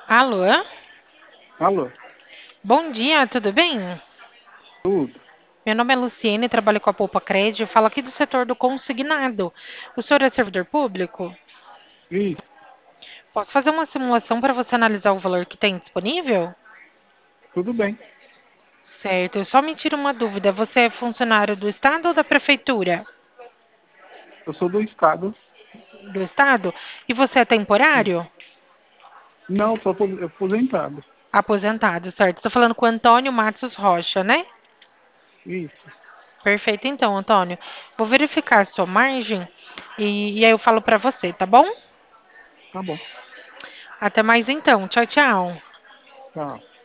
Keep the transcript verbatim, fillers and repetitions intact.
Alô? Alô, Bom dia, tudo bem? tudo? Meu nome é Luciene, trabalho com a Poupa Cred, falo aqui do setor do consignado. O senhor é servidor público? Isso, Posso fazer uma simulação para você analisar o valor que tem disponível? tudo bem. Certo, eu só me tiro uma dúvida. Você é funcionário do estado ou da prefeitura? Eu sou do estado. Do estado? E você é Sim. temporário? Não, sou apo- aposentado. Aposentado, certo. Estou falando com o Antônio Matos Rocha, né? Isso, Perfeito, então, Antônio. Vou verificar a sua margem e, e aí eu falo para você, tá bom? tá bom. Até mais então. Tchau, tchau. Tá.